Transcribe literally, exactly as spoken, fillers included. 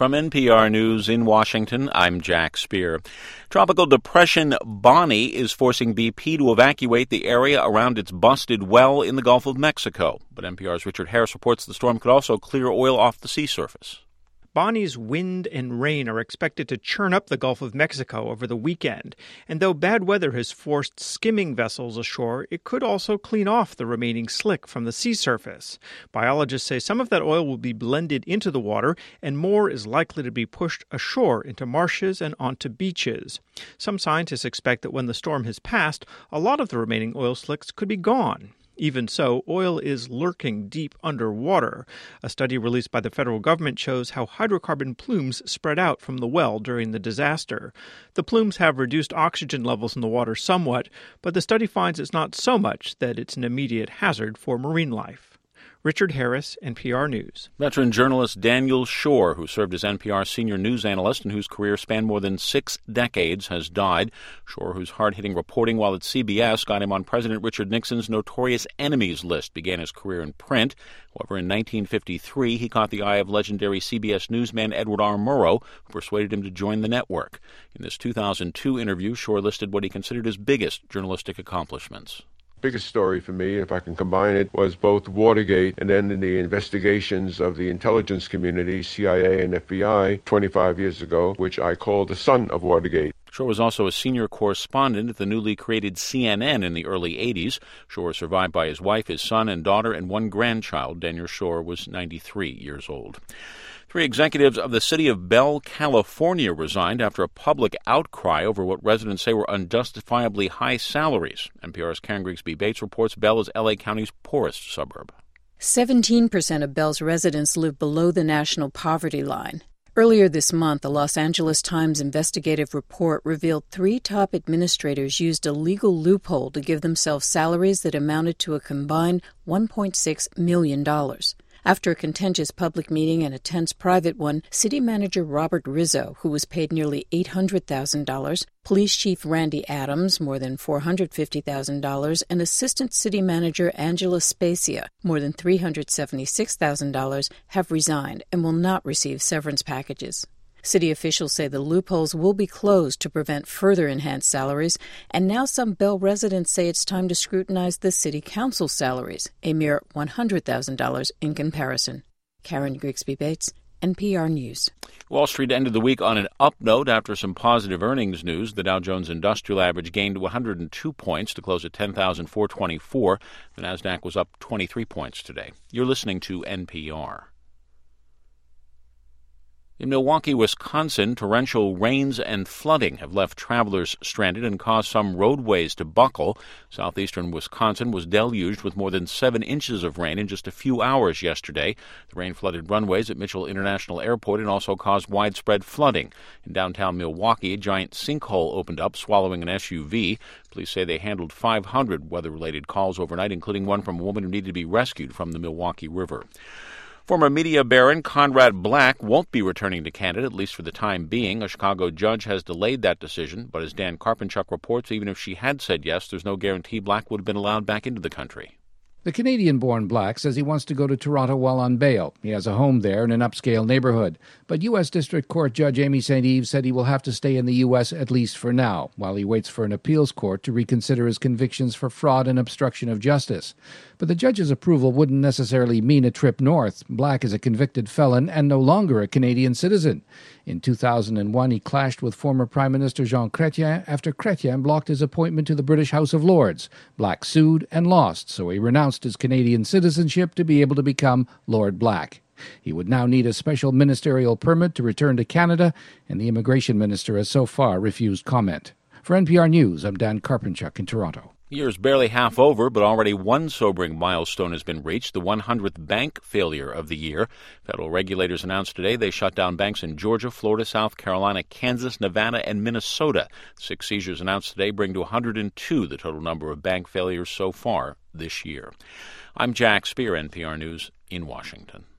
From N P R News in Washington, I'm Jack Speer. Tropical Depression Bonnie is forcing B P to evacuate the area around its busted well in the Gulf of Mexico. But N P R's Richard Harris reports the storm could also clear oil off the sea surface. Bonnie's wind and rain are expected to churn up the Gulf of Mexico over the weekend, and though bad weather has forced skimming vessels ashore, it could also clean off the remaining slick from the sea surface. Biologists say some of that oil will be blended into the water, and more is likely to be pushed ashore into marshes and onto beaches. Some scientists expect that when the storm has passed, a lot of the remaining oil slicks could be gone. Even so, oil is lurking deep underwater. A study released by the federal government shows how hydrocarbon plumes spread out from the well during the disaster. The plumes have reduced oxygen levels in the water somewhat, but the study finds it's not so much that it's an immediate hazard for marine life. Richard Harris, N P R News. Veteran journalist Daniel Schorr, who served as N P R senior news analyst and whose career spanned more than six decades, has died. Schorr, whose hard-hitting reporting while at C B S got him on President Richard Nixon's notorious enemies list, began his career in print. However, in nineteen fifty-three, he caught the eye of legendary C B S newsman Edward R. Murrow, who persuaded him to join the network. In this two thousand two interview, Schorr listed what he considered his biggest journalistic accomplishments. Biggest story for me, if I can combine it, was both Watergate and then the investigations of the intelligence community, C I A and F B I, twenty-five years ago, which I call the son of Watergate. Schorr was also a senior correspondent at the newly created C N N in the early eighties. Schorr was survived by his wife, his son and daughter, and one grandchild. Daniel Schorr was ninety-three years old. Three executives of the city of Bell, California, resigned after a public outcry over what residents say were unjustifiably high salaries. N P R's Karen Grigsby Bates reports Bell is L A County's poorest suburb. seventeen percent of Bell's residents live below the national poverty line. Earlier this month, the Los Angeles Times investigative report revealed three top administrators used a legal loophole to give themselves salaries that amounted to a combined one point six million dollars. After a contentious public meeting and a tense private one, City Manager Robert Rizzo, who was paid nearly eight hundred thousand dollars, Police Chief Randy Adams, more than four hundred fifty thousand dollars, and Assistant City Manager Angela Spezia, more than three hundred seventy-six thousand dollars, have resigned and will not receive severance packages. City officials say the loopholes will be closed to prevent further enhanced salaries, and now some Bell residents say it's time to scrutinize the city council salaries, a mere one hundred thousand dollars in comparison. Karen Grigsby Bates, N P R News. Wall Street ended the week on an up note after some positive earnings news. The Dow Jones Industrial Average gained one hundred two points to close at ten thousand four hundred twenty-four. The Nasdaq was up twenty-three points today. You're listening to N P R. In Milwaukee, Wisconsin, torrential rains and flooding have left travelers stranded and caused some roadways to buckle. Southeastern Wisconsin was deluged with more than seven inches of rain in just a few hours yesterday. The rain flooded runways at Mitchell International Airport and also caused widespread flooding. In downtown Milwaukee, a giant sinkhole opened up, swallowing an S U V. Police say they handled five hundred weather-related calls overnight, including one from a woman who needed to be rescued from the Milwaukee River. Former media baron Conrad Black won't be returning to Canada, at least for the time being. A Chicago judge has delayed that decision, but as Dan Karpenchuk reports, even if she had said yes, there's no guarantee Black would have been allowed back into the country. The Canadian-born Black says he wants to go to Toronto while on bail. He has a home there in an upscale neighborhood. But U S District Court Judge Amy Saint Eve said he will have to stay in the U S at least for now, while he waits for an appeals court to reconsider his convictions for fraud and obstruction of justice. But the judge's approval wouldn't necessarily mean a trip north. Black is a convicted felon and no longer a Canadian citizen. In two thousand one, he clashed with former Prime Minister Jean Chrétien after Chrétien blocked his appointment to the British House of Lords. Black sued and lost, so he renounced his Canadian citizenship to be able to become Lord Black. He would now need a special ministerial permit to return to Canada, and the immigration minister has so far refused comment. For N P R News, I'm Dan Karpenchuk in Toronto. The year is barely half over, but already one sobering milestone has been reached, the one hundredth bank failure of the year. Federal regulators announced today they shut down banks in Georgia, Florida, South Carolina, Kansas, Nevada, and Minnesota. Six seizures announced today bring to one hundred two the total number of bank failures so far this year. I'm Jack Speer, N P R News in Washington.